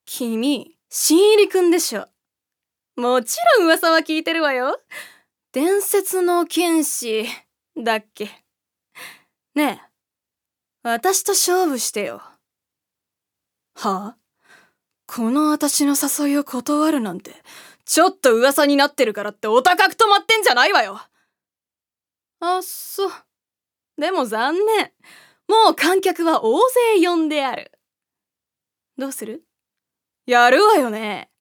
君、新入りくんでしょ。もちろん噂は聞いてるわよ。伝説の剣士だっけ。ねえ、私と勝負してよ。はあ？この私の誘いを断るなんて、ちょっと噂になってるからってお高く止まってんじゃないわよ。あっそ。でも残念。もう観客は大勢呼んである。どうする？やるわよね。